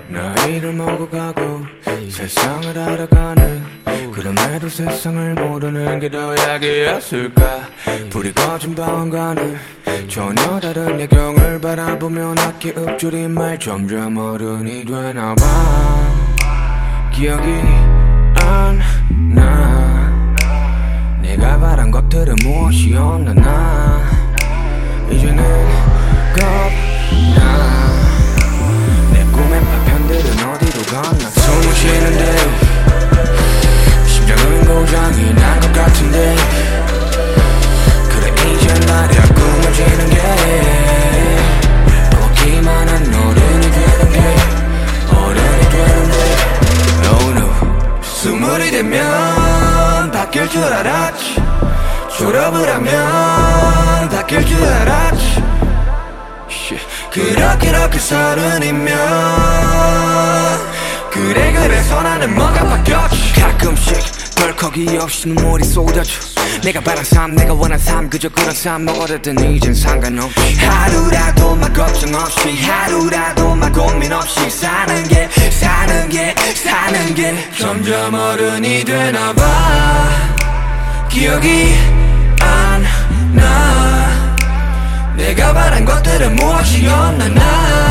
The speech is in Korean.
나이를 먹어가고 세상을 알아가는, 그럼에도 세상을 모르는 게 더 약이었을까. 불이 꺼진 방안가는 전혀 다른 야경을 바라보며 낮게 읊조린 말, 점점 어른이 되나봐. 기억이 안 나. 내가 바란 것들은 무엇이었나. 나 이제는 겁나. 내 꿈의 파편들은 어디로 갔나. 숨을 쉬는데 심장은 고장이 난 것 같은데, 그래 이제 말이야 꿈을 지는 게 걷기만 한 어른이 되는 게, 어른이 되는데. Oh no. 스물이 되면 바뀔 줄 알았지. 졸업을 하면 바뀔 줄 알았지. 그렇게 서른이면 그래서 나는 뭐가 바뀌었지. 가끔씩 벌컥이 없이 눈물이 쏟아져. 내가 바란 삶, 내가 원한 삶, 그저 그런 삶. 어쨌든 이젠 상관없지. 하루라도 막 걱정 없이, 하루라도 막 고민 없이 사는 게 점점 어른이 되나봐. 기억이 안 나. 내가 바란 것들은 무엇이었나. 나